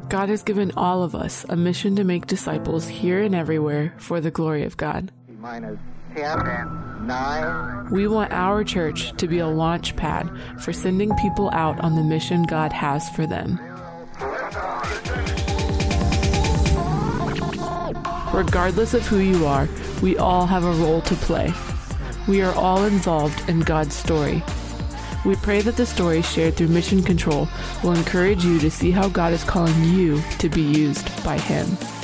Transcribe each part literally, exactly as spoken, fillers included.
God has given all of us a mission to make disciples here and everywhere for the glory of God. Minus ten, nine. We want our church to be a launch pad for sending people out on the mission God has for them. Regardless of who you are, we all have a role to play. We are all involved in God's story. We pray that the story shared through Mission Control will encourage you to see how God is calling you to be used by Him.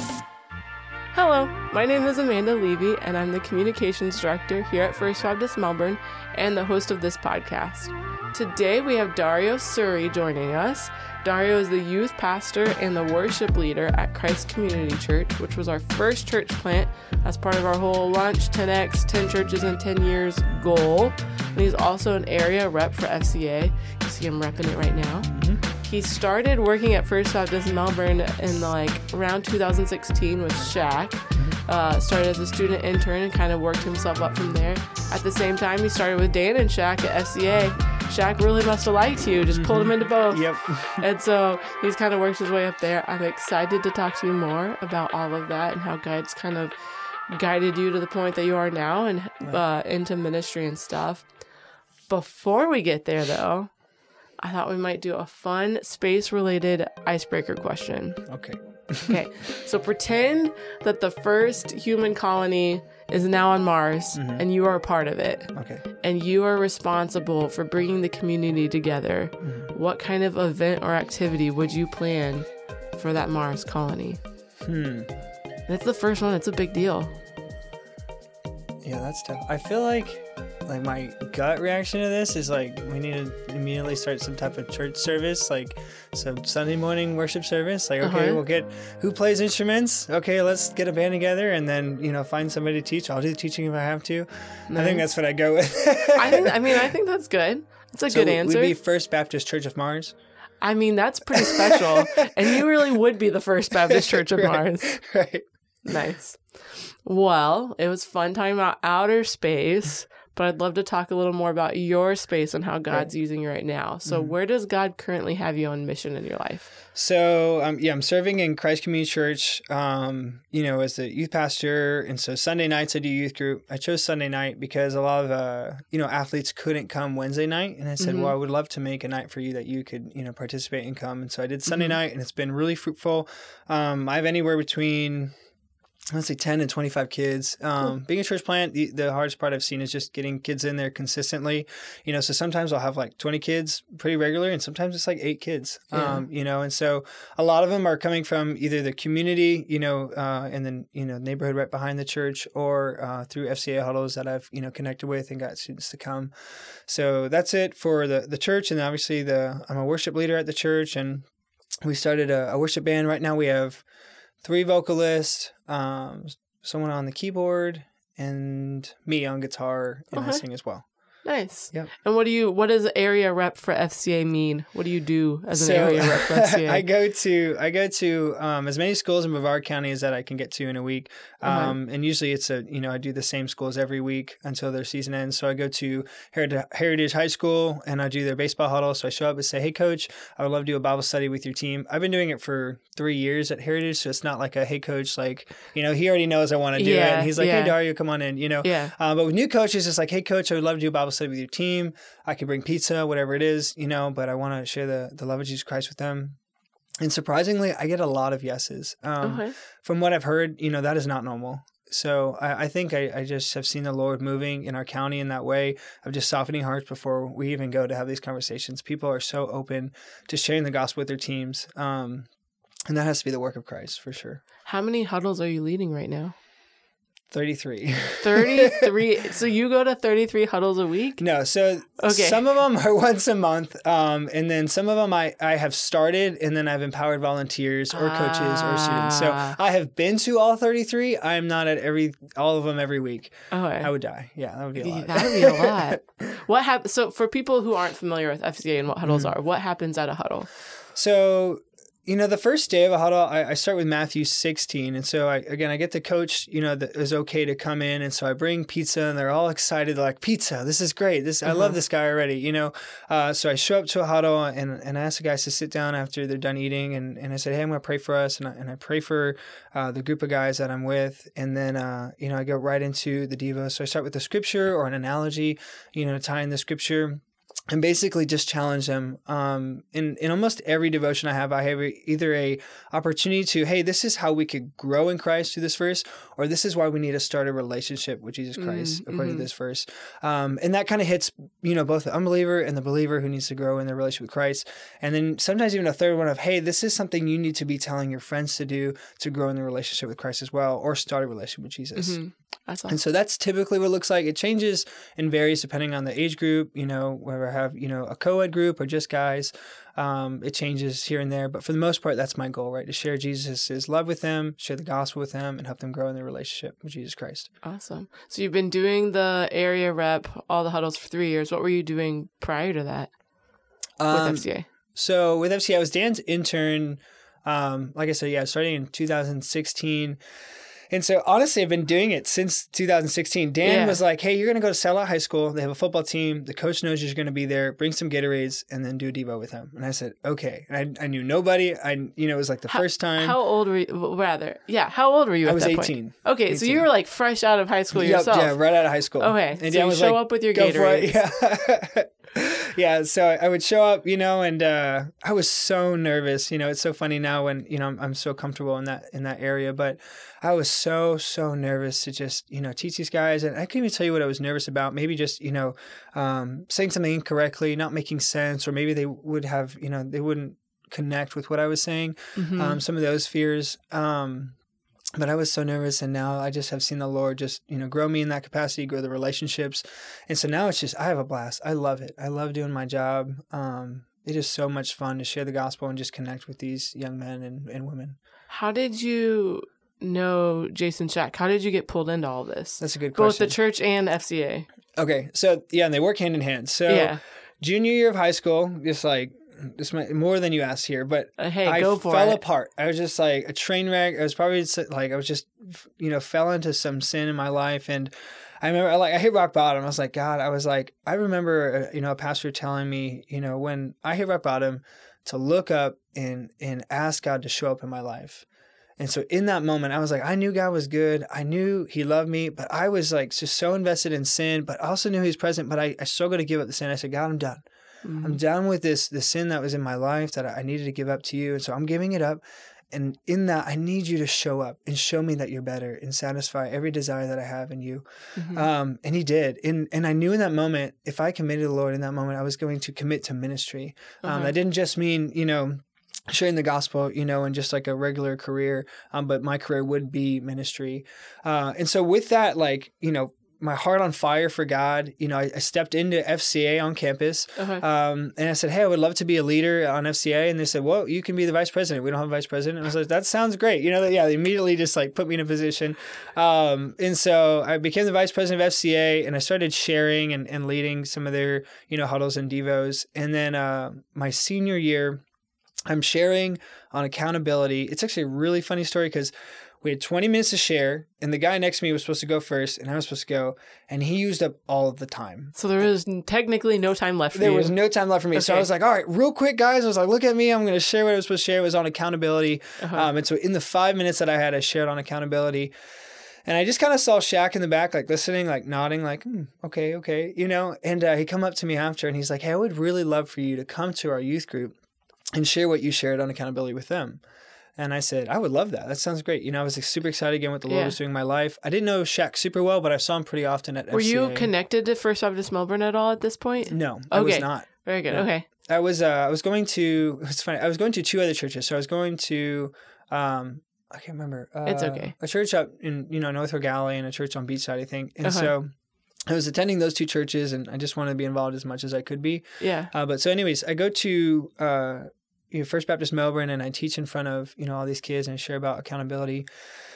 Hello, my name is Amanda Levy, and I'm the Communications Director here at First Baptist Melbourne and the host of this podcast. Today we have Dario Suri joining us. Dario is the youth pastor and the worship leader at Christ Community Church, which was our first church plant as part of our whole Launch ten X, ten churches in ten years goal. And he's also an area rep for F C A. You see him repping it right now. Mm-hmm. He started working at First Baptist Melbourne in like around two thousand sixteen with Shaq. Mm-hmm. Uh, started as a student intern and kind of worked himself up from there. At the same time, he started with Dan and Shaq at F C A. Shaq really must have liked you, just mm-hmm. pulled him into both. Yep. And so he's kind of worked his way up there. I'm excited to talk to you more about all of that and how God's kind of guided you to the point that you are now and uh, into ministry and stuff. Before we get there, though, I thought we might do a fun space-related icebreaker question. Okay. Okay. So pretend that the first human colony is now on Mars, mm-hmm. and you are a part of it. Okay. And you are responsible for bringing the community together. Mm-hmm. What kind of event or activity would you plan for that Mars colony? Hmm. It's the first one. It's a big deal. Yeah, that's tough. I feel like, like my gut reaction to this is like we need to immediately start some type of church service, like some Sunday morning worship service. Like, okay, uh-huh. we'll get who plays instruments. Okay, let's get a band together, and then you know find somebody to teach. I'll do the teaching if I have to. Nice. I think that's what I go with. I think. I mean, I think that's good. That's a so good answer. We'd be First Baptist Church of Mars. I mean, that's pretty special, and you really would be the First Baptist Church of right, Mars. Right. Nice. Well, it was fun talking about outer space, but I'd love to talk a little more about your space and how God's right. using you right now. So mm-hmm. where does God currently have you on mission in your life? So, um, yeah, I'm serving in Christ Community Church, um, you know, as the youth pastor. And so Sunday nights I do youth group. I chose Sunday night because a lot of, uh, you know, athletes couldn't come Wednesday night. And I said, mm-hmm. well, I would love to make a night for you that you could, you know, participate and come. And so I did Sunday mm-hmm. night, and it's been really fruitful. Um, I have anywhere between... let's say ten and twenty-five kids. Um, cool. Being a church plant, the, the hardest part I've seen is just getting kids in there consistently. You know, so sometimes I'll have like twenty kids pretty regular, and sometimes it's like eight kids. Yeah. Um, you know, and so a lot of them are coming from either the community, you know, uh, and then you know neighborhood right behind the church, or uh, through F C A huddles that I've you know connected with and got students to come. So that's it for the the church, and obviously the I'm a worship leader at the church, and we started a, a worship band. Right now we have three vocalists, um, someone on the keyboard, and me on guitar, and uh-huh. I sing as well. Nice. Yep. And what do you? What does area rep for F C A mean? What do you do as an so, area rep for F C A? I go to I go to um, as many schools in Brevard County as that I can get to in a week, um, uh-huh. and usually it's a you know I do the same schools every week until their season ends. So I go to Heritage, Heritage High School, and I do their baseball huddle. So I show up and say, "Hey, coach, I would love to do a Bible study with your team." I've been doing it for three years at Heritage, so it's not like a "Hey, coach," like you know he already knows I want to do yeah, it, and he's like, yeah. "Hey, Dario, come on in," you know. Yeah. Uh, but with new coaches, it's like, "Hey, coach, I would love to do a Bible study with your team. I could bring pizza, whatever it is, you know, but I want to share the, the love of Jesus Christ with them." And surprisingly, I get a lot of yeses. Um, okay. From what I've heard, you know, that is not normal. So I, I think I, I just have seen the Lord moving in our county in that way of just softening hearts before we even go to have these conversations. People are so open to sharing the gospel with their teams. Um, and that has to be the work of Christ for sure. How many huddles are you leading right now? thirty-three. thirty-three. So you go to thirty-three huddles a week? No. So okay. Some of them are once a month. Um, and then some of them I, I have started, and then I've empowered volunteers or coaches or students. So I have been to all thirty-three. I am not at every all of them every week. Okay. I would die. Yeah, that would be a lot. That would be a lot. What hap- So for people who aren't familiar with F C A and what huddles mm-hmm. are, what happens at a huddle? So you know, the first day of a huddle, I, I start with Matthew sixteen. And so, I, again, I get the coach, you know, that it was okay to come in. And so I bring pizza and they're all excited. They're like, pizza, this is great. This uh-huh. I love this guy already, you know. Uh, so I show up to a huddle and, and I ask the guys to sit down after they're done eating. And, and I said, hey, I'm going to pray for us. And I, and I pray for uh, the group of guys that I'm with. And then, uh, you know, I go right into the Devo. So I start with a scripture or an analogy, you know, tying the scripture. And basically just challenge them. Um, in, in almost every devotion I have, I have either a opportunity to, hey, this is how we could grow in Christ through this verse, or this is why we need to start a relationship with Jesus Christ mm-hmm. according to this verse. Um, and that kind of hits, you know, both the unbeliever and the believer who needs to grow in their relationship with Christ. And then sometimes even a third one of, hey, this is something you need to be telling your friends to do to grow in the relationship with Christ as well, or start a relationship with Jesus. Mm-hmm. That's awesome. And so that's typically what it looks like. It changes and varies depending on the age group, you know, whether I have, you know, a co-ed group or just guys. Um, it changes here and there. But for the most part, that's my goal, right? To share Jesus' love with them, share the gospel with them, and help them grow in their relationship with Jesus Christ. Awesome. So you've been doing the area rep, all the huddles for three years. What were you doing prior to that with um, F C A? So with F C A, I was Dan's intern. Um, like I said, yeah, starting in two thousand sixteen. And so, honestly, I've been doing it since two thousand sixteen. Dan yeah. was like, hey, you're going to go to Satellite High School. They have a football team. The coach knows you're going to be there. Bring some Gatorades and then do a Devo with him. And I said, okay. And I, I knew nobody. I, you know, it was like the how, first time. How old were you? Rather, yeah. How old were you at I was that eighteen. Point? Okay, eighteen. So you were like fresh out of high school yep, yourself. Yeah, right out of high school. Okay, and so Dan you was show like, up with your go Gatorades. Yeah. Yeah, so I would show up, you know, and uh, I was so nervous. You know, it's so funny now when, you know, I'm, I'm so comfortable in that in that area. But I was so, so nervous to just, you know, teach these guys. And I couldn't even tell you what I was nervous about. Maybe just, you know, um, saying something incorrectly, not making sense, or maybe they would have, you know, they wouldn't connect with what I was saying. Mm-hmm. Um, some of those fears. Um But I was so nervous, and now I just have seen the Lord just, you know, grow me in that capacity, grow the relationships. And so now it's just, I have a blast. I love it. I love doing my job. Um, it is so much fun to share the gospel and just connect with these young men and, and women. How did you know Jason Shack? How did you get pulled into all this? That's a good question. Both the church and F C A. Okay. So, yeah, and they work hand in hand. So yeah. Junior year of high school, just like, this might more than you asked here, but uh, hey, I go for fell it. apart. I was just like a train wreck. I was probably like, I was just, you know, fell into some sin in my life. And I remember like I hit rock bottom. I was like, God, I was like, I remember, you know, a pastor telling me, you know, when I hit rock bottom to look up and, and ask God to show up in my life. And so in that moment, I was like, I knew God was good. I knew he loved me, but I was like just so invested in sin, but I also knew he was present, but I, I struggled to give up the sin. I said, God, I'm done. Mm-hmm. I'm done with this, the sin that was in my life that I needed to give up to you. And so I'm giving it up. And in that, I need you to show up and show me that you're better and satisfy every desire that I have in you. Mm-hmm. Um, and he did. And, and I knew in that moment, if I committed to the Lord in that moment, I was going to commit to ministry. Um, uh-huh. That didn't just mean, you know, sharing the gospel, you know, and just like a regular career. Um, but my career would be ministry. Uh, and so with that, like, you know, my heart on fire for God, you know, I, I stepped into F C A on campus, uh-huh. um, and I said, hey, I would love to be a leader on F C A. And they said, well, you can be the vice president. We don't have a vice president. And I was like, that sounds great. You know, yeah, they immediately just like put me in a position. Um, and so I became the vice president of F C A, and I started sharing and, and leading some of their, you know, huddles and devos. And then uh, my senior year, I'm sharing on accountability. It's actually a really funny story because we had twenty minutes to share, and the guy next to me was supposed to go first, and I was supposed to go, and he used up all of the time. So there was technically no time left for there you. There was no time left for me. Okay. So I was like, all right, real quick, guys. I was like, look at me. I'm going to share what I was supposed to share. It was on accountability. Uh-huh. Um, and so in the five minutes that I had, I shared on accountability. And I just kind of saw Shaq in the back, like listening, like nodding, like, hmm, okay, okay, you know. And uh, he come up to me after, and he's like, hey, I would really love for you to come to our youth group and share what you shared on accountability with them. And I said, I would love that. That sounds great. You know, I was like, super excited again what the Lord yeah. was doing in my life. I didn't know Shaq super well, but I saw him pretty often at Were F C A. Were you connected to First Baptist Melbourne at all at this point? No, okay. I was not. Very good. No. Okay. I was uh, I was going to, it's funny, I was going to two other churches. So I was going to, um, I can't remember. Uh, it's okay. A church up in, you know, North Rock Alley and a church on Beachside, I think. And uh-huh. so I was attending those two churches, and I just wanted to be involved as much as I could be. Yeah. Uh, but so anyways, I go to uh, you know, First Baptist Melbourne, and I teach in front of, you know, all these kids and share about accountability.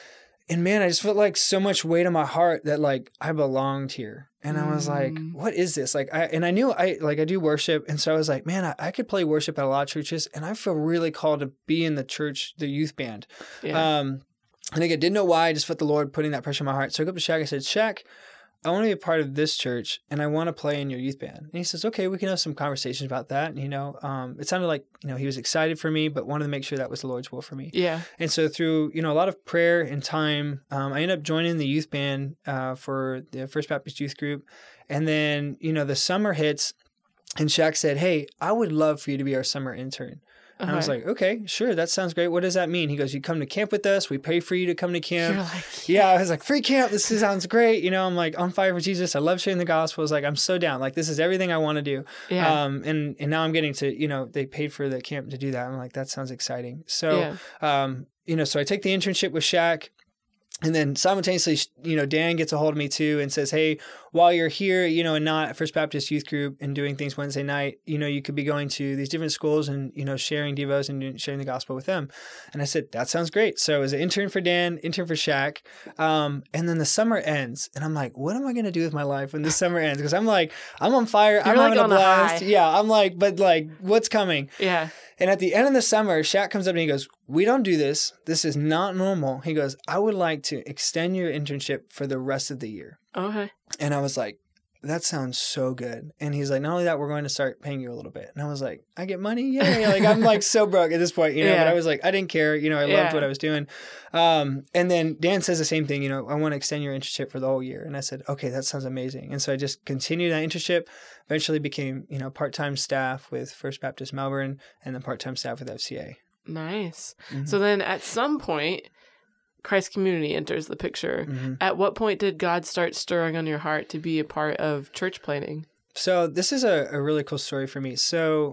and man, I just felt like so much weight on my heart that like I belonged here. And I was like, what is this? Like, I, and I knew I, like, I do worship. And so I was like, man, I, I could play worship at a lot of churches, and I feel really called to be in the church, the youth band. Yeah. Um, and again, didn't know why. I just felt the Lord putting that pressure in my heart. So I go up to Shaq. I said, Shaq, I want to be a part of this church, and I want to play in your youth band. And he says, okay, we can have some conversations about that. And, you know, um, it sounded like, you know, he was excited for me, but wanted to make sure that was the Lord's will for me. Yeah. And so through, you know, a lot of prayer and time, um, I ended up joining the youth band uh, for the First Baptist Youth Group. And then, you know, the summer hits, and Shaq said, hey, I would love for you to be our summer intern. And uh-huh. I was like, okay, sure. That sounds great. What does that mean? He goes, you come to camp with us. We pay for you to come to camp. You're like, yeah. yeah, I was like, free camp. This sounds great. You know, I'm like on fire for Jesus. I love sharing the gospel. I was like, I'm so down. Like, this is everything I want to do. Yeah. Um, and, and now I'm getting to, you know, they paid for the camp to do that. I'm like, that sounds exciting. So, yeah. um, you know, so I take the internship with Shaq. And then simultaneously, you know, Dan gets a hold of me too and says, hey, while you're here, you know, and not at First Baptist Youth Group and doing things Wednesday night, you know, you could be going to these different schools and, you know, sharing devos and sharing the gospel with them. And I said, that sounds great. So I was an intern for Dan, intern for Shaq. Um, and then the summer ends. And I'm like, what am I going to do with my life when the summer ends? Because I'm like, I'm on fire. You're I'm like having a blast. A yeah. I'm like, but like, what's coming? Yeah. And at the end of the summer, Shaq comes up and he goes, we don't do this. This is not normal. He goes, I would like to extend your internship for the rest of the year. Okay. And I was like, that sounds so good. And he's like, not only that, we're going to start paying you a little bit. And I was like, I get money? Yay. Like, I'm like so broke at this point, you know, yeah. But I was like, I didn't care. You know, I yeah. loved what I was doing. Um, and then Dan says the same thing, you know, I want to extend your internship for the whole year. And I said, okay, that sounds amazing. And so I just continued that internship, eventually became, you know, part-time staff with First Baptist Melbourne and then part-time staff with F C A. Nice. Mm-hmm. So then at some point, Christ Community enters the picture. Mm-hmm. At what point did God start stirring on your heart to be a part of church planting? So this is a, a really cool story for me. So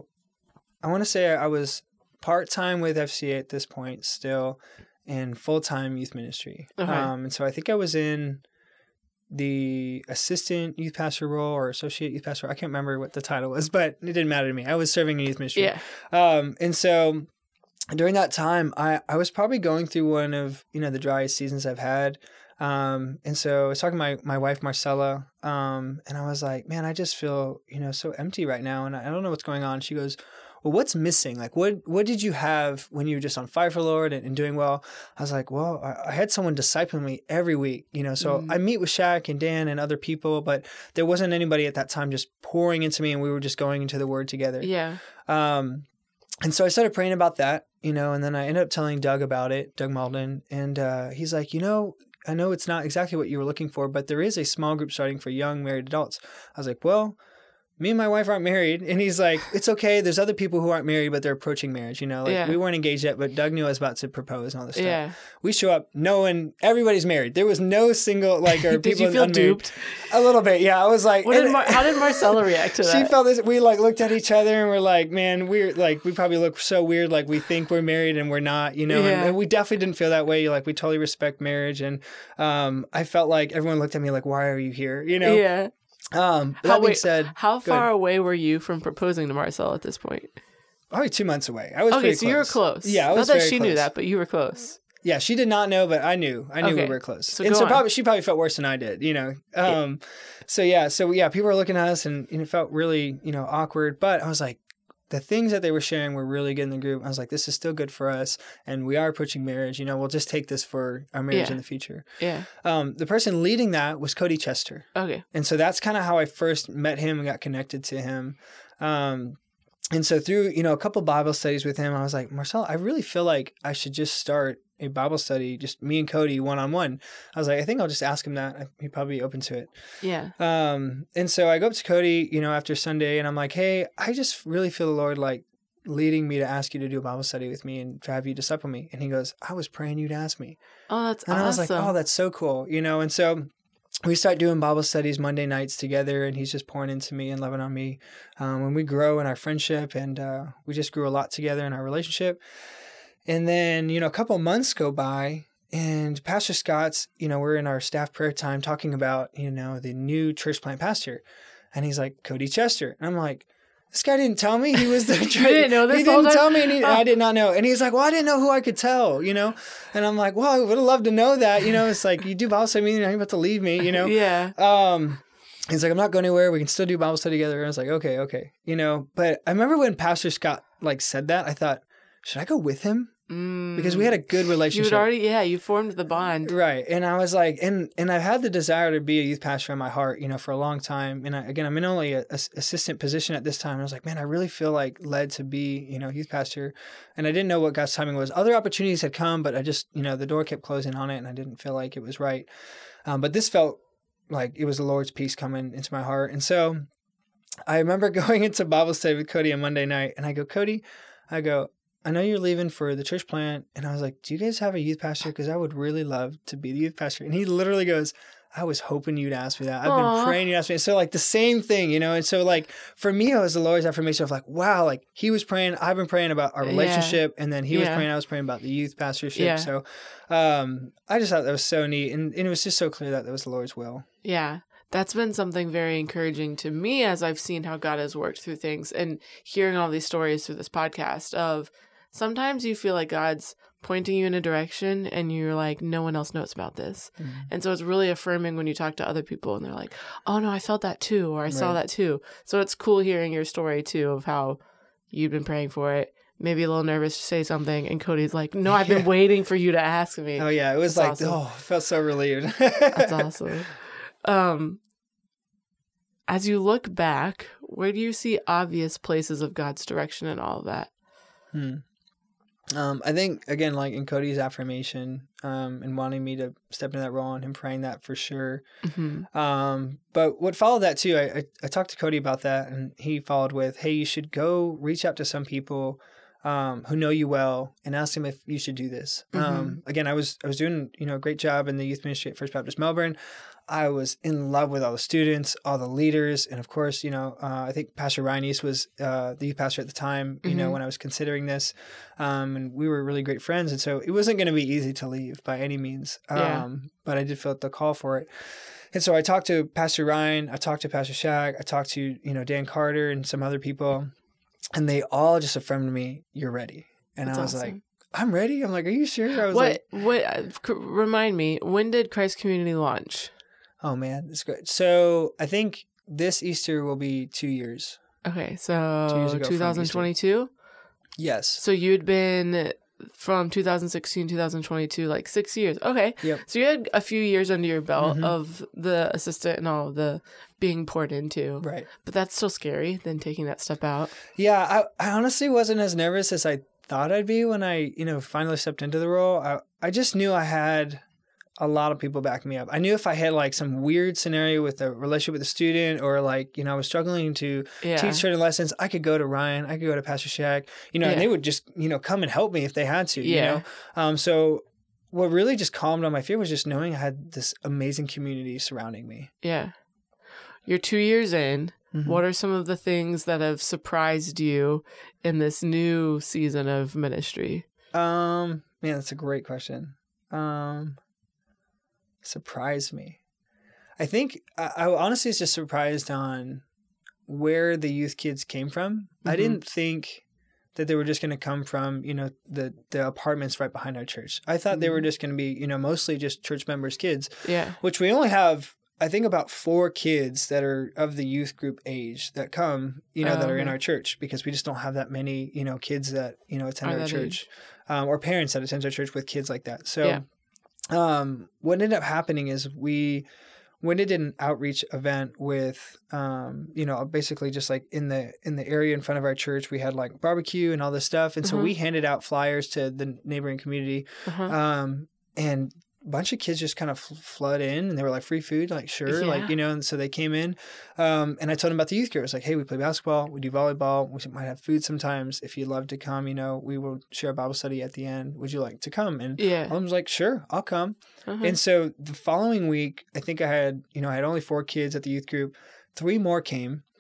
I want to say I was part-time with F C A at this point still and full-time youth ministry. Okay. Um, and so I think I was in the assistant youth pastor role or associate youth pastor. I can't remember what the title was, but it didn't matter to me. I was serving in youth ministry. Yeah. Um, and so during that time, I, I was probably going through one of, you know, the driest seasons I've had. Um, and so I was talking to my, my wife, Marcella, um, and I was like, man, I just feel, you know, so empty right now. And I, I don't know what's going on. She goes, well, what's missing? Like, what, what did you have when you were just on fire for the Lord and, and doing well? I was like, well, I, I had someone discipling me every week, you know, so mm. I meet with Shaq and Dan and other people, but there wasn't anybody at that time just pouring into me and we were just going into the word together. Yeah. Um, and so I started praying about that, you know, and then I ended up telling Doug about it, Doug Malden, and uh, he's like, you know, I know it's not exactly what you were looking for, but there is a small group starting for young married adults. I was like, well, me and my wife aren't married. And he's like, it's okay. There's other people who aren't married, but they're approaching marriage. You know, like yeah. we weren't engaged yet, but Doug knew I was about to propose and all this stuff. Yeah. We show up knowing everybody's married. There was no single, like, or did people you feel unmarried. Duped? A little bit. Yeah. I was like, what did Mar- how did Marcella react to that? She felt this. We like looked at each other and we're like, man, we're like, we probably look so weird. Like we think we're married and we're not, you know, yeah. and, and we definitely didn't feel that way. Like we totally respect marriage. And um, I felt like everyone looked at me like, why are you here? You know? Yeah. Um, that how, being wait, said, how far away were you from proposing to Marcella at this point? Probably two months away. I was okay, pretty so close. you were close. Yeah, I was not that very she close. knew that, but you were close. Yeah, she did not know, but I knew. I knew okay. we were close, so and so on. probably she probably felt worse than I did. You know, um, yeah. so yeah, so yeah, people were looking at us, and, and it felt really, you know, awkward. But I was like, the things that they were sharing were really good in the group. I was like, this is still good for us, and we are approaching marriage. You know, we'll just take this for our marriage yeah. in the future. Yeah. Um, the person leading that was Cody Chester. Okay. And so that's kind of how I first met him and got connected to him. Um, and so through, you know, a couple Bible studies with him, I was like, Marcel, I really feel like I should just start a Bible study, just me and Cody one-on-one. I was like, I think I'll just ask him that. He'd probably be open to it. Yeah. Um, and so I go up to Cody, you know, after Sunday, and I'm like, hey, I just really feel the Lord like leading me to ask you to do a Bible study with me and to have you disciple me. And he goes, I was praying you'd ask me. Oh, that's and awesome. And I was like, oh, that's so cool. You know, and so we start doing Bible studies Monday nights together, and he's just pouring into me and loving on me. Um, and we grow in our friendship, and uh, we just grew a lot together in our relationship. And then, you know, a couple months go by, and Pastor Scott's, you know, we're in our staff prayer time talking about, you know, the new church plant pastor. And he's like, Cody Chester. And I'm like, this guy didn't tell me he was the You didn't know this He whole didn't time? tell me, and he, Oh. I did not know. And he's like, well, I didn't know who I could tell, you know? And I'm like, well, I would have loved to know that, you know? It's like, you do Bible study, I mean, you're about to leave me, you know? Yeah. Um, he's like, I'm not going anywhere. We can still do Bible study together. And I was like, okay, okay, you know? But I remember when Pastor Scott, like, said that, I thought, should I go with him? Mm. Because we had a good You relationship. had already, yeah, you formed the bond. Right. And I was like, and and I've had the desire to be a youth pastor in my heart, you know, for a long time. And I, again, I'm in only a, a assistant position at this time. And I was like, man, I really feel like led to be, you know, youth pastor. And I didn't know what God's timing was. Other opportunities had come, but I just, you know, the door kept closing on it and I didn't feel like it was right. Um, but this felt like it was the Lord's peace coming into my heart. And so I remember going into Bible study with Cody on Monday night and I go, Cody, I go, I know you're leaving for the church plant. And I was like, do you guys have a youth pastor? Because I would really love to be the youth pastor. And he literally goes, I was hoping you'd ask me that. I've Aww. been praying you'd ask me. So like the same thing, you know? And so like for me, it was the Lord's affirmation of like, wow, like he was praying, I've been praying about our relationship. Yeah. And then he was Yeah. praying, I was praying about the youth pastorship. Yeah. So um, I just thought that was so neat. And, and it was just so clear that that was the Lord's will. Yeah. That's been something very encouraging to me as I've seen how God has worked through things and hearing all these stories through this podcast of sometimes you feel like God's pointing you in a direction and you're like, no one else knows about this. Mm-hmm. And so it's really affirming when you talk to other people and they're like, oh no, I felt that too, or I right. saw that too. So it's cool hearing your story too of how you've been praying for it. Maybe a little nervous to say something. And Cody's like, no, I've been yeah. waiting for you to ask me. Oh yeah. It was That's like, awesome. oh, I felt so relieved. That's awesome. Um, as you look back, where do you see obvious places of God's direction in all of that? Hmm. Um, I think, again, like in Cody's affirmation um, and wanting me to step into that role and him praying that for sure. Mm-hmm. Um, but what followed that too, I, I, I talked to Cody about that and he followed with, hey, you should go reach out to some people um, who know you well and ask them if you should do this. Mm-hmm. Um, again, I was I was doing you know a great job in the youth ministry at First Baptist Melbourne. I was in love with all the students, all the leaders. And of course, you know, uh, I think Pastor Ryan East was uh, the youth pastor at the time, you mm-hmm. know, when I was considering this. Um, and we were really great friends. And so it wasn't going to be easy to leave by any means. Um, yeah. But I did feel the call for it. And so I talked to Pastor Ryan. I talked to Pastor Shaq. I talked to, you know, Dan Carter and some other people. And they all just affirmed to me, you're ready. And That's I was awesome. like, I'm ready. I'm like, are you sure? I was what, like, what, uh, remind me, when did Christ Community launch? Oh, man, that's great. So I think this Easter will be two years. Okay, so twenty twenty-two? Yes. So you'd been from two thousand sixteen, two thousand twenty-two, like six years. Okay. Yep. So you had a few years under your belt mm-hmm. of the assistant and all of the being poured into. Right. But that's still scary than taking that step out. Yeah, I, I honestly wasn't as nervous as I thought I'd be when I, you know, finally stepped into the role. I, I just knew I had a lot of people backing me up. I knew if I had like some weird scenario with a relationship with a student or like, you know, I was struggling to yeah. teach certain lessons, I could go to Ryan, I could go to Pastor Shaq, you know, yeah. and they would just, you know, come and help me if they had to, yeah. you know? Um, so what really just calmed down my fear was just knowing I had this amazing community surrounding me. Yeah. You're two years in. Mm-hmm. What are some of the things that have surprised you in this new season of ministry? Um, man, that's a great question. Um, surprised me. I think I, I honestly was just surprised on where the youth kids came from. Mm-hmm. I didn't think that they were just going to come from, you know, the, the apartments right behind our church. I thought mm-hmm. they were just going to be, you know, mostly just church members' kids. Yeah. Which we only have, I think, about four kids that are of the youth group age that come, you know, oh, that are okay. in our church because we just don't have that many, you know, kids that, you know, attend are our church um, or parents that attend our church with kids like that. So yeah. um, what ended up happening is we when it did an outreach event with, um, you know, basically just like in the in the area in front of our church, we had like barbecue and all this stuff. And uh-huh. so we handed out flyers to the neighboring community. Uh-huh. Um, and a bunch of kids just kind of flood in and they were like, free food, like, sure. Yeah. Like, you know, and so they came in. Um, and I told them about the youth group. I was like, hey, we play basketball. We do volleyball. We might have food sometimes. If you'd love to come, you know, we will share a Bible study at the end. Would you like to come? And yeah. I was like, sure, I'll come. Uh-huh. And so the following week, I think I had, you know, I had only four kids at the youth group. Three more came.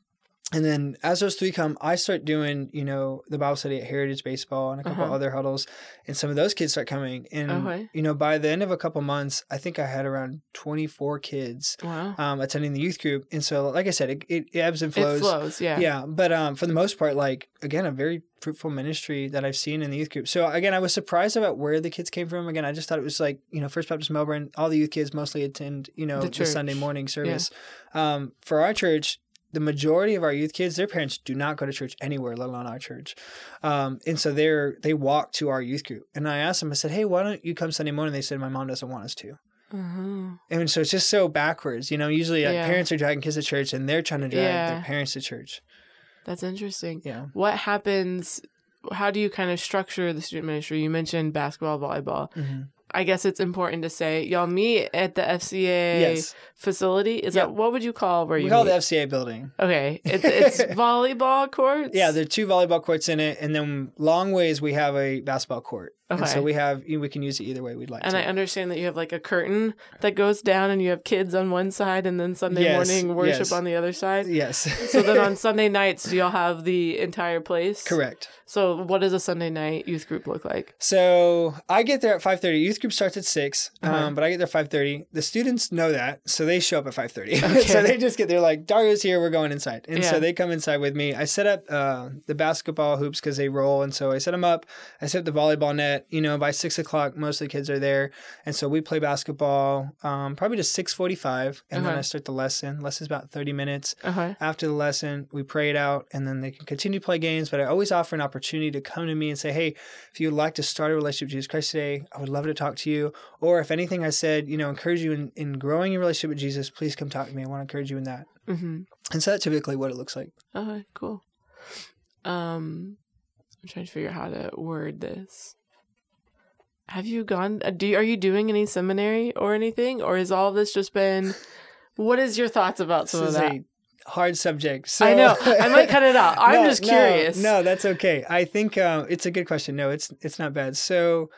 And then as those three come, I start doing, you know, the Bible study at Heritage Baseball and a couple Uh-huh. other huddles. And some of those kids start coming. And, Okay. you know, by the end of a couple months, I think I had around twenty-four kids Wow. um, attending the youth group. And so, like I said, it, it ebbs and flows. It flows, yeah. Yeah. But um, for the most part, like, again, a very fruitful ministry that I've seen in the youth group. So, again, I was surprised about where the kids came from. Again, I just thought it was like, you know, First Baptist Melbourne, all the youth kids mostly attend, you know, The the, Sunday church. morning service. Um, for our church, the majority of our youth kids, their parents do not go to church anywhere, let alone our church. Um, and so they're, they walk to our youth group. And I asked them, I said, hey, why don't you come Sunday morning? They said, my mom doesn't want us to. Uh-huh. And so it's just so backwards. You know, usually like, Yeah. parents are dragging kids to church and they're trying to drag Yeah. their parents to church. That's interesting. Yeah. What happens? How do you kind of structure the student ministry? You mentioned basketball, volleyball. Mm-hmm. I guess it's important to say y'all meet at the F C A Yes. facility. Is Yeah. that what would you call where We you call it meet? the F C A building. Okay, it, it's volleyball courts. Yeah, there are two volleyball courts in it. And then long ways, we have a basketball court. And Okay. so we have, we can use it either way we'd like And to. I understand that you have like a curtain that goes down, and you have kids on one side, and then Sunday Yes, morning worship yes. on the other side. Yes. So then on Sunday nights, do y'all have the entire place? Correct. So what does a Sunday night youth group look like? So I get there at five thirty. Youth group starts at six, Uh-huh. um, but I get there five thirty. The students know that, so they show up at five thirty. Okay. So they just get there like, Dario's here, we're going inside. And Yeah. so they come inside with me. I set up uh, the basketball hoops because they roll, and so I set them up. I set up the volleyball net. You know, by six o'clock, most of the kids are there. And so we play basketball um, probably to six forty-five, and then Uh-huh. I start the lesson. Lesson's about thirty minutes. Okay. After the lesson, we pray it out, and then they can continue to play games. But I always offer an opportunity to come to me and say, hey, if you would like to start a relationship with Jesus Christ today, I would love to talk to you. Or if anything I said, you know, encourage you in, in growing your relationship with Jesus, please come talk to me. I want to encourage you in that. Mm-hmm. And so that's typically what it looks like. Okay, cool. Um, I'm trying to figure out how to word this. Have you gone? uh, Do you, are you doing any seminary or anything, or has all this just been? What is your thoughts about This some of is that? a hard subject. So, I know. I might cut it out. I'm No, just no, curious. No, that's okay. I think uh, it's a good question. No, it's it's not bad. So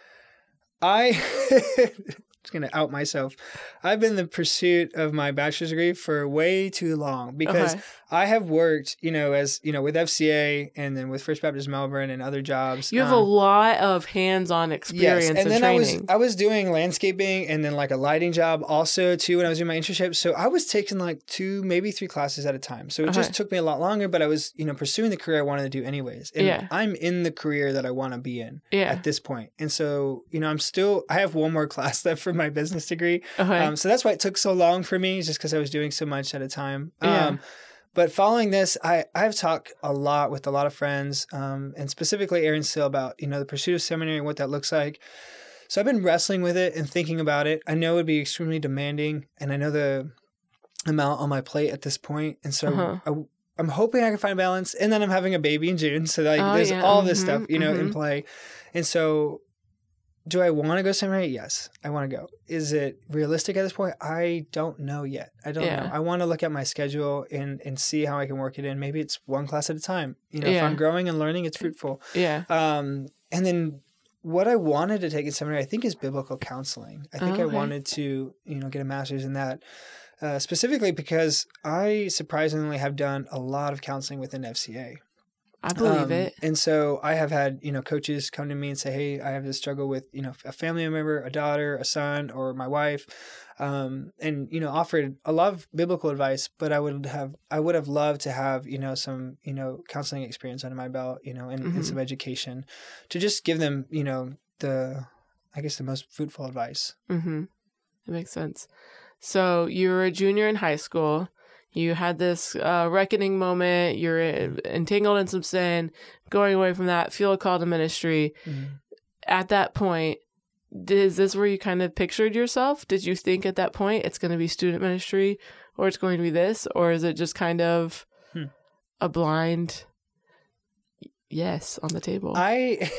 I just going to out myself. I've been in the pursuit of my bachelor's degree for way too long because Okay. I have worked, you know, as, you know, with F C A and then with First Baptist Melbourne and other jobs. You have a Um, lot of hands-on experience Yes, and and then I was training. I was doing landscaping and then like a lighting job also too when I was doing my internship. So I was taking like two, maybe three classes at a time. So it just Okay. took me a lot longer, but I was, you know, pursuing the career I wanted to do anyways. And Yeah. I'm in the career that I want to be in Yeah. at this point. And so, you know, I'm still I have one more class left for my business degree. Okay. Um, so that's why it took so long for me, just because I was doing so much at a time. Yeah. Um, but following this, I, I've talked a lot with a lot of friends, um, and specifically Aaron Still about, you know, the pursuit of seminary and what that looks like. So I've been wrestling with it and thinking about it. I know it would be extremely demanding, and I know the amount on my plate at this point. And so Uh-huh. I, I'm hoping I can find balance. And then I'm having a baby in June. So like Oh, there's yeah. all this Mhm, stuff, you know, in mhm. play. And so do I want to go seminary? Yes, I want to go. Is it realistic at this point? I don't know yet. I don't Yeah. know. I want to look at my schedule and, and see how I can work it in. Maybe it's one class at a time. You know, if Yeah. I'm growing and learning, it's fruitful. yeah. Um, and then what I wanted to take in seminary, I think, is biblical counseling. I think Oh, I okay. wanted to, you know, get a master's in that. Uh, specifically because I surprisingly have done a lot of counseling within F C A. I believe Um, it. And so I have had, you know, coaches come to me and say, hey, I have this struggle with, you know, a family member, a daughter, a son, or my wife. Um, and, you know, offered a lot of biblical advice, but I would have, I would have loved to have, you know, some, you know, counseling experience under my belt, you know, and, Mhm. and some education to just give them, you know, the, I guess the most fruitful advice. Mm-hmm. That makes sense. So you were a junior in high school. You had this uh, reckoning moment. You're entangled in some sin, going away from that, feel a call to ministry. At that point, is this where you kind of pictured yourself? Did you think at that point it's going to be student ministry or it's going to be this? Or is it just kind of Hmm. a blind yes on the table? I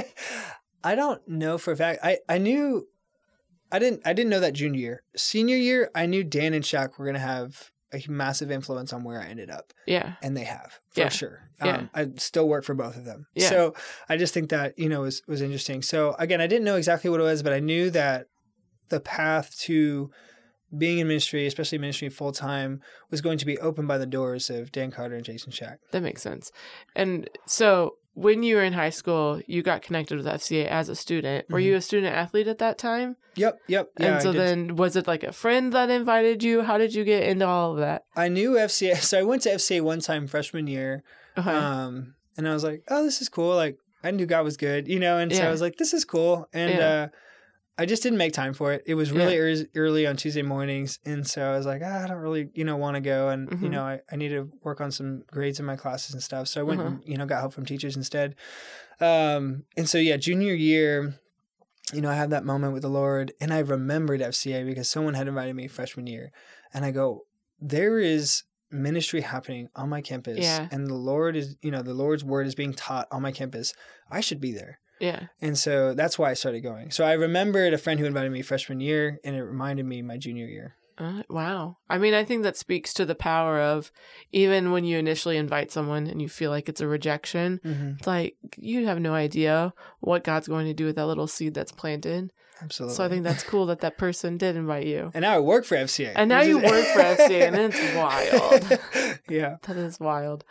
I don't know for a fact. I, I knew I didn't I didn't know that junior year. Senior year, I knew Dan and Shaq were gonna have a massive influence on where I ended up. yeah. And they have, for Yeah. sure. Yeah. Um, I still work for both of them. Yeah. So I just think that, you know, was was interesting. So again, I didn't know exactly what it was, but I knew that the path to being in ministry, especially ministry full time, was going to be opened by the doors of Dan Carter and Jason Shack. That makes sense. And so when you were in high school, you got connected with F C A as a student. Were mm-hmm. you a student athlete at that time? Yep, yep. Yeah, and so then was it like a friend that invited you? How did you get into all of that? I knew F C A. So I went to F C A one time freshman year. Okay. Um, and I was like, oh, this is cool. Like, I knew God was good, you know? And so yeah. I was like, this is cool. And yeah. uh, I just didn't make time for it. It was really yeah. er- early on Tuesday mornings. And so I was like, ah, I don't really, you know, want to go. And, mm-hmm. you know, I, I need to work on some grades in my classes and stuff. So I went uh-huh. and, you know, got help from teachers instead. Um, and so, yeah, junior year, you know, I had that moment with the Lord. And I remembered F C A because someone had invited me freshman year. And I go, there is ministry happening on my campus. Yeah. And the Lord is, you know, the Lord's word is being taught on my campus. I should be there. Yeah. And so that's why I started going. So I remembered a friend who invited me freshman year, and it reminded me my junior year. Uh, wow. I mean, I think that speaks to the power of even when you initially invite someone and you feel like it's a rejection, mm-hmm. it's like you have no idea what God's going to do with that little seed that's planted. Absolutely. So I think that's cool that that person did invite you. And now I work for F C A. And now you work for F C A, and it's wild. Yeah. That is wild.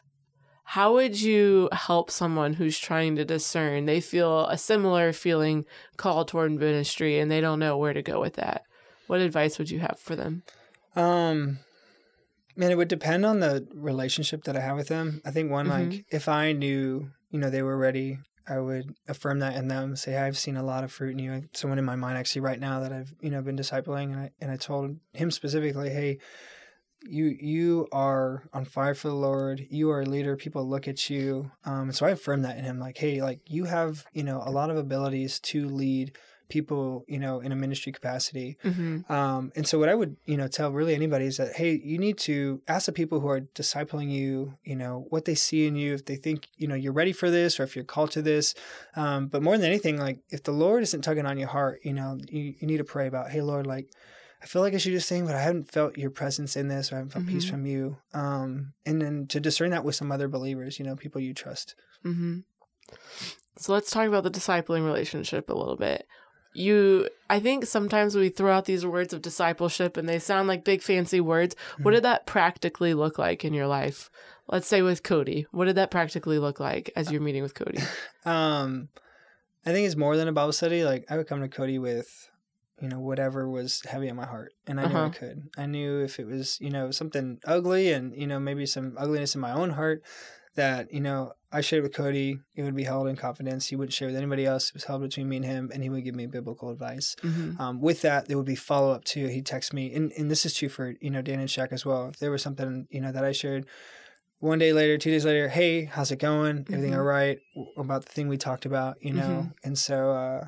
How would you help someone who's trying to discern? They feel a similar feeling called toward ministry, and they don't know where to go with that. What advice would you have for them? Um, man, it would depend on the relationship that I have with them. I think one, mm-hmm. like, if I knew, you know, they were ready, I would affirm that in them. Say, I've seen a lot of fruit in you. Someone in my mind actually right now that I've, you know, been discipling, and I and I told him specifically, hey, you you are on fire for the Lord. You are a leader. People look at you. Um, so I affirmed that in him, like, hey, like you have, you know, a lot of abilities to lead people, you know, in a ministry capacity. Mm-hmm. Um, and so what I would, you know, tell really anybody is that, hey, you need to ask the people who are discipling you, you know, what they see in you, if they think, you know, you're ready for this or if you're called to this. Um, but more than anything, like if the Lord isn't tugging on your heart, you know, you, you need to pray about, hey, Lord, like, I feel like I should do this thing, but I haven't felt your presence in this, or I haven't felt mm-hmm. peace from you. Um, and then to discern that with some other believers, you know, people you trust. Mm-hmm. So let's talk about the discipling relationship a little bit. You, I think sometimes we throw out these words of discipleship and they sound like big fancy words. Mm-hmm. What did that practically look like in your life? Let's say with Cody. What did that practically look like as you're meeting with Cody? um, I think it's more than a Bible study. Like I would come to Cody with, you know, whatever was heavy on my heart. And I uh-huh. knew I could. I knew if it was, you know, something ugly and, you know, maybe some ugliness in my own heart that, you know, I shared with Cody, it would be held in confidence. He wouldn't share with anybody else. It was held between me and him, and he would give me biblical advice. Mm-hmm. Um, with that, there would be follow-up too. He'd text me, and, and this is true for, you know, Dan and Shaq as well. If there was something, you know, that I shared one day later, two days later, hey, how's it going? Everything mm-hmm. all right? About the thing we talked about, you know? Mm-hmm. And so uh,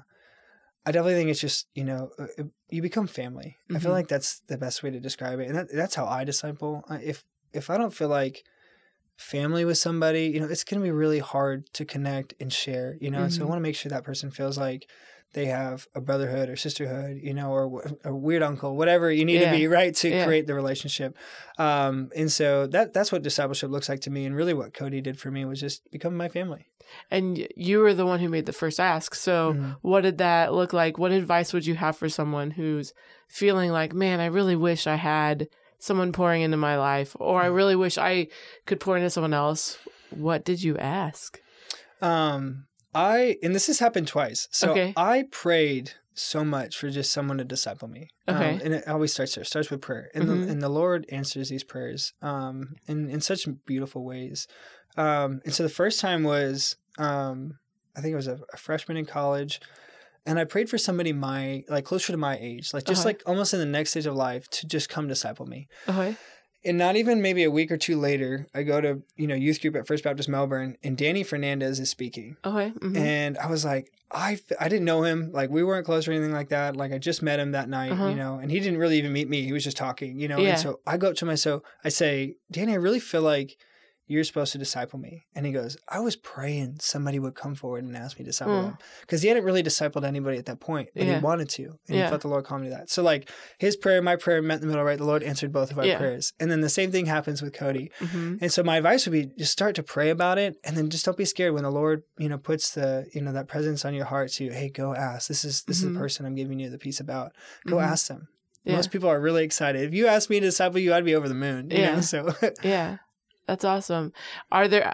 I definitely think it's just, you know, it, you become family. Mm-hmm. I feel like that's the best way to describe it. And that, that's how I disciple. If If I don't feel like family with somebody, you know, it's going to be really hard to connect and share, you know, mm-hmm. and so I want to make sure that person feels like they have a brotherhood or sisterhood, you know, or a weird uncle, whatever you need yeah. to be, right, to yeah. create the relationship. Um, and so that that's what discipleship looks like to me. And really what Cody did for me was just become my family. And you were the one who made the first ask. So mm-hmm. what did that look like? What advice would you have for someone who's feeling like, man, I really wish I had someone pouring into my life, or I really wish I could pour into someone else? What did you ask? Um, I, and this has happened twice. So okay. I prayed so much for just someone to disciple me. Okay. Um, and it always starts there, it starts with prayer. And, mm-hmm. the, and the Lord answers these prayers um, in, in such beautiful ways. Um, and so the first time was, um, I think it was a, a freshman in college. And I prayed for somebody my, like closer to my age, like just uh-huh. like almost in the next stage of life to just come disciple me. Uh-huh. And not even maybe a week or two later, I go to, you know, youth group at First Baptist Melbourne, and Danny Fernandez is speaking. Okay. Mm-hmm. And I was like, I, I didn't know him. Like we weren't close or anything like that. Like I just met him that night, uh-huh. you know, and he didn't really even meet me. He was just talking, you know. Yeah. And so I go up to him, so I say, Danny, I really feel like you're supposed to disciple me. And he goes, I was praying somebody would come forward and ask me to disciple mm. him. Because he hadn't really discipled anybody at that point, but yeah. he wanted to. And yeah. he felt the Lord call me to that. So like his prayer, my prayer met in the middle, right? The Lord answered both of our yeah. prayers. And then the same thing happens with Cody. Mm-hmm. And so my advice would be just start to pray about it. And then just don't be scared when the Lord, you know, puts the, you know, that presence on your heart to, hey, go ask. This is, this mm-hmm. is the person I'm giving you the peace about. Go mm-hmm. ask them. Yeah. Most people are really excited. If you asked me to disciple you, I'd be over the moon. You Yeah. know? So yeah, that's awesome. Are there,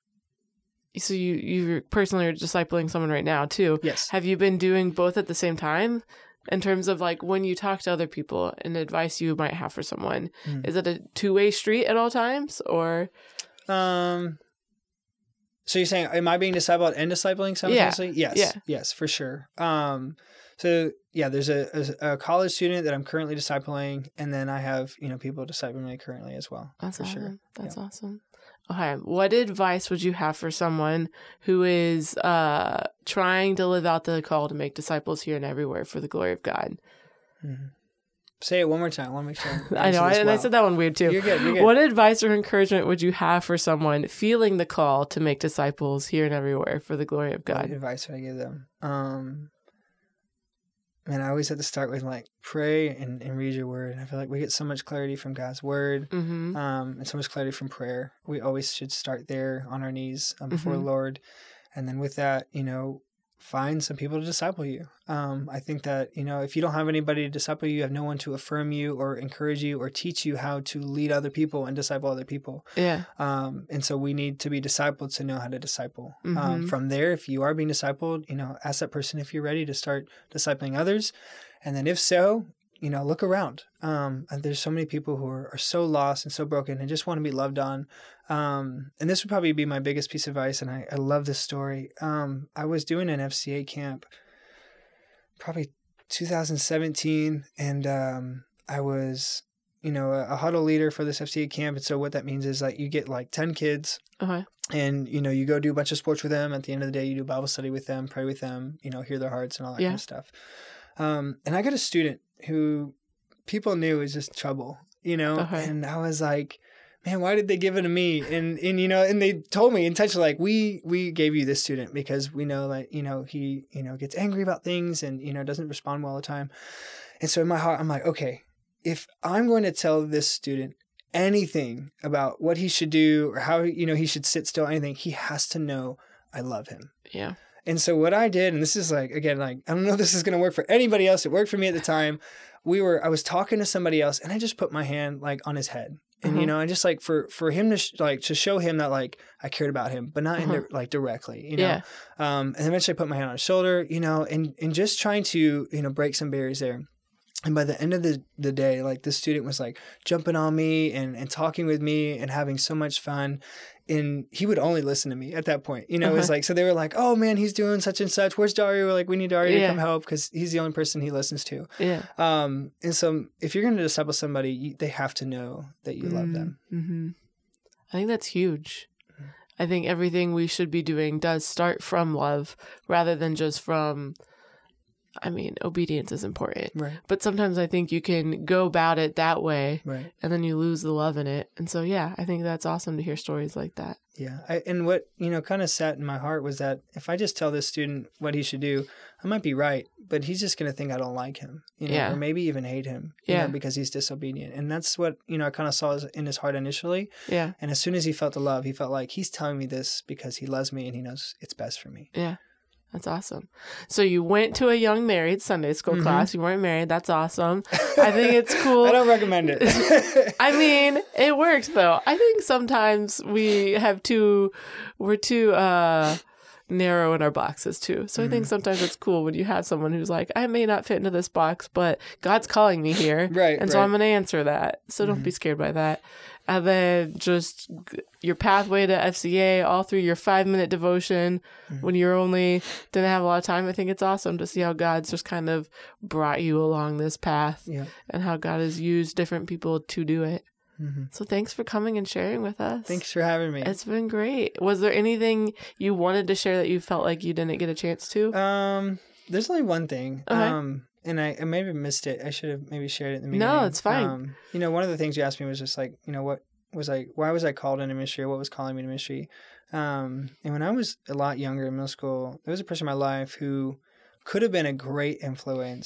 so you, you personally are discipling someone right now too. Yes. Have you been doing both at the same time? In terms of like when you talk to other people and advice you might have for someone, Mm. is it a two-way street at all times or? Um, so you're saying, am I being discipled and discipling simultaneously? Yes. Yeah. Yes, for sure. Um, so yeah, there's a, a, a college student that I'm currently discipling, and then I have, you know, people discipling me currently as well. That's for awesome. sure. That's Yeah. awesome. Okay. What advice would you have for someone who is uh, trying to live out the call to make disciples here and everywhere for the glory of God? Mm-hmm. Say it one more time. I want to make sure. I know. I, and I said that one weird too. You're good. You're good. What advice or encouragement would you have for someone feeling the call to make disciples here and everywhere for the glory of God? What advice would I give them? Um, man, I always have to start with like pray and, and read your word. I feel like we get so much clarity from God's word, Mm-hmm. um, and so much clarity from prayer. We always should start there on our knees um, before Mhm. the Lord, and then with that, you know, find some people to disciple you. Um, I think that, you know, if you don't have anybody to disciple you, you have no one to affirm you or encourage you or teach you how to lead other people and disciple other people. Yeah. Um, and so we need to be discipled to know how to disciple. Um, Mhm. from there, if you are being discipled, you know, ask that person if you're ready to start discipling others. And then if so, you know, look around. Um, and there's so many people who are, are so lost and so broken and just want to be loved on. Um, and this would probably be my biggest piece of advice. And I, I love this story. Um, I was doing an F C A camp probably two thousand seventeen. And um, I was, you know, a, a huddle leader for this F C A camp. And so what that means is like you get like ten kids. Okay. And, you know, you go do a bunch of sports with them. At the end of the day, you do Bible study with them, pray with them, you know, hear their hearts and all that Yeah. kind of stuff. Um, and I got a student who people knew was just trouble, you know, Okay. and I was like, man, why did they give it to me? And, and, you know, and they told me intentionally, like, we, we gave you this student because we know that, you know, he, you know, gets angry about things and, you know, doesn't respond well all the time. And so in my heart, I'm like, okay, if I'm going to tell this student anything about what he should do or how, you know, he should sit still, anything, he has to know I love him. Yeah. And so what I did, and this is like, again, like, I don't know if this is going to work for anybody else. It worked for me at the time. We were, I was talking to somebody else and I just put my hand like on his head. And, Uh-huh. you know, I just like for, for him to sh- like, to show him that like I cared about him, but not Uh-huh. in like directly, you know? Yeah. Um, and eventually I put my hand on his shoulder, you know, and, and just trying to, you know, break some barriers there. And by the end of the, the day, like this student was like jumping on me and, and talking with me and having so much fun. And he would only listen to me at that point. You know, it was Uh-huh. like, so they were like, oh man, he's doing such and such. Where's Dario? We're like, we need Dario Yeah. to come help because he's the only person he listens to. Yeah. Um, and so if you're going to disciple somebody, you, they have to know that you love them. Mm-hmm. I think that's huge. I think everything we should be doing does start from love rather than just from, I mean, obedience is important. Right. But sometimes I think you can go about it that way Right. and then you lose the love in it. And so, yeah, I think that's awesome to hear stories like that. Yeah. I, and what, you know, kind of sat in my heart was that if I just tell this student what he should do, I might be right, but he's just going to think I don't like him, you know, Yeah. or maybe even hate him, you Yeah. know, because he's disobedient. And that's what, you know, I kind of saw in his heart initially. Yeah. And as soon as he felt the love, he felt like he's telling me this because he loves me and he knows it's best for me. Yeah. That's awesome. So you went to a young married Sunday school Mhm. class. You weren't married. That's awesome. I think it's cool. I don't recommend it. I mean, it worked though. I think sometimes we have too, we're too uh, narrow in our boxes too. So I think sometimes it's cool when you have someone who's like, I may not fit into this box, but God's calling me here. Right, And so right. I'm going to answer that. So don't be scared by that. And then just g- your pathway to F C A, all through your five minute devotion when you're only didn't have a lot of time. I think it's awesome to see how God's just kind of brought you along this path Yeah. and how God has used different people to do it. Mhm. So thanks for coming and sharing with us. Thanks for having me. It's been great. Was there anything you wanted to share that you felt like you didn't get a chance to? Um, there's only one thing. Okay. Um, and I, I maybe missed it. I should have maybe shared it in the beginning. No, it's fine. Um, you know, one of the things you asked me was just like, you know, what was I, why was I called into ministry? What was calling me to ministry? Um, and when I was a lot younger in middle school, there was a person in my life who could have been a great influence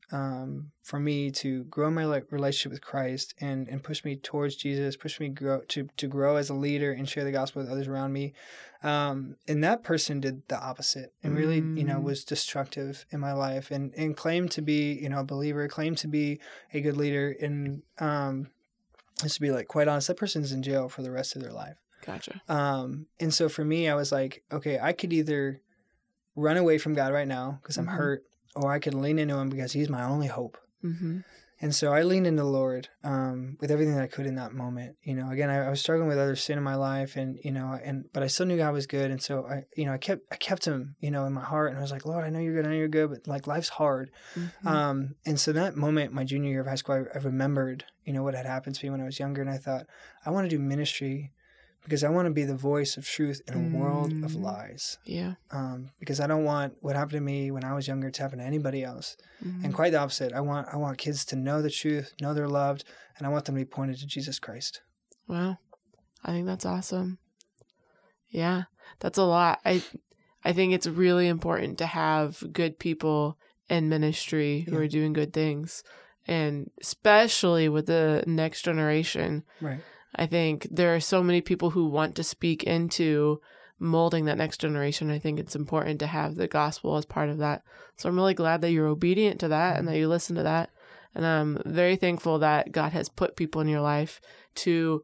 um, for me to grow my like, relationship with Christ and, and push me towards Jesus, push me grow to, to grow as a leader and share the gospel with others around me. Um, and that person did the opposite and really, mm. you know, was destructive in my life and, and claimed to be, you know, a believer, claimed to be a good leader. And um, just to be like quite honest, that person's in jail for the rest of their life. Gotcha. Um, and so for me, I was like, okay, I could either run away from God right now because I'm mm-hmm. hurt, or I could lean into him because he's my only hope. Mm-hmm. And so I leaned into the Lord um, with everything that I could in that moment. You know, again, I, I was struggling with other sin in my life, and you know, and but I still knew God was good, and so I, you know, I kept I kept him, you know, in my heart, and I was like, Lord, I know you're good, I know you're good, but like life's hard. Mm-hmm. Um, and so that moment, my junior year of high school, I, I remembered, you know, what had happened to me when I was younger, and I thought, I want to do ministry because I want to be the voice of truth in a mm. world of lies. Yeah. Um, because I don't want what happened to me when I was younger to happen to anybody else. Mm-hmm. And quite the opposite. I want I want kids to know the truth, know they're loved, and I want them to be pointed to Jesus Christ. Wow. I think that's awesome. Yeah, that's a lot. I I think it's really important to have good people in ministry who yeah. are doing good things. And especially with the next generation. Right. I think there are so many people who want to speak into molding that next generation. I think it's important to have the gospel as part of that. So I'm really glad that you're obedient to that and that you listen to that. And I'm very thankful that God has put people in your life to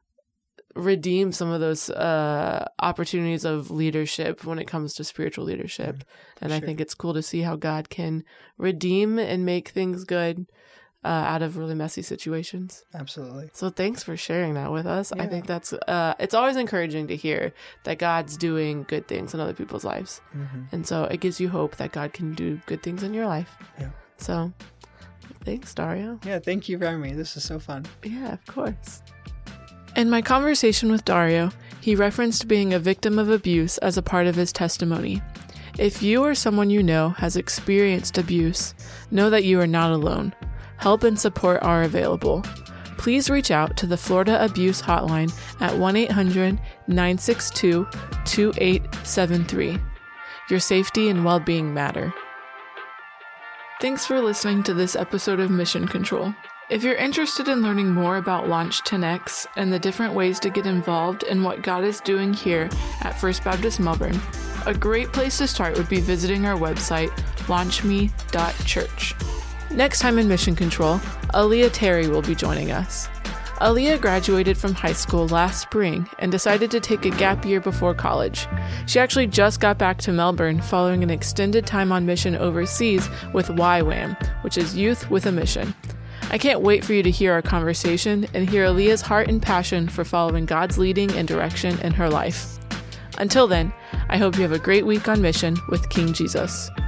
redeem some of those uh, opportunities of leadership when it comes to spiritual leadership. Mm-hmm. And sure. I think it's cool to see how God can redeem and make things good Uh, out of really messy situations. Absolutely. So thanks for sharing that with us. Yeah. I think that's, uh, it's always encouraging to hear that God's doing good things in other people's lives. Mm-hmm. And so it gives you hope that God can do good things in your life. Yeah. So thanks, Dario. Yeah, thank you for having me. This is so fun. Yeah, of course. In my conversation with Dario, he referenced being a victim of abuse as a part of his testimony. If you or someone you know has experienced abuse, know that you are not alone. Help and support are available. Please reach out to the Florida Abuse Hotline at one eight hundred nine six two two eight seven three. Your safety and well-being matter. Thanks for listening to this episode of Mission Control. If you're interested in learning more about Launch ten X and the different ways to get involved in what God is doing here at First Baptist Melbourne, a great place to start would be visiting our website, launch me dot church. Next time in Mission Control, Aaliyah Terry will be joining us. Aaliyah graduated from high school last spring and decided to take a gap year before college. She actually just got back to Melbourne following an extended time on mission overseas with Y WAM, which is Youth with a Mission. I can't wait for you to hear our conversation and hear Aaliyah's heart and passion for following God's leading and direction in her life. Until then, I hope you have a great week on mission with King Jesus.